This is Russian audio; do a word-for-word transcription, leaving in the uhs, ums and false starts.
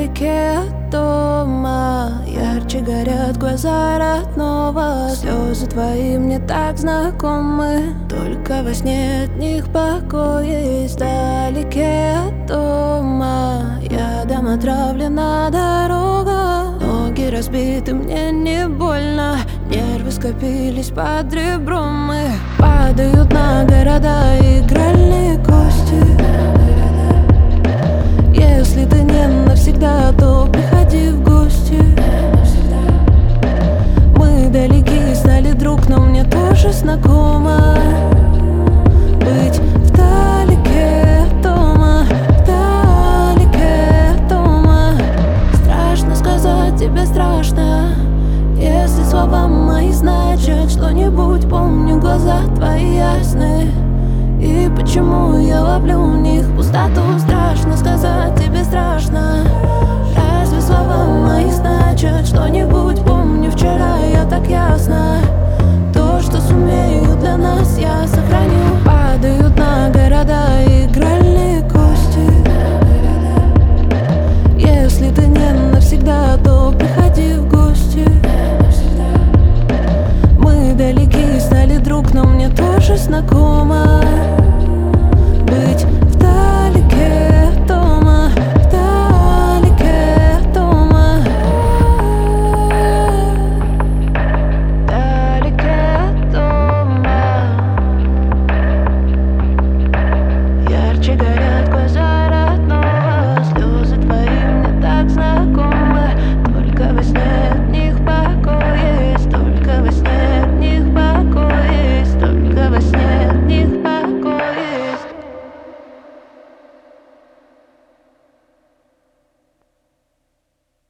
вдалеке от дома. Ярче горят глаза родного. Слезы твои мне так знакомы. Только во сне от них покой есть. Вдалеке от дома. Ядом отравлена дорога. Ноги разбиты, мне не больно. Нервы скопились под ребром. И падают на города игральные кости. Если ты не навсегда, то приходи в гости. Мы далеки стали друг, но мне тоже знакомо быть вдалеке от дома, вдалеке от дома. Страшно сказать тебе, страшно, если слова мои значат что-нибудь. Помню, глаза твои ясны, и почему я ловлю в них пустоту. Страшно сказать тебе, страшно, разве слова мои значат что-нибудь? Помню, вчера я так ясно то, что сумею для нас, я сохраню. Падают на города игральные кости. Если ты не навсегда, то приходи в гости. Мы далеки стали друг, но мне тоже знакомо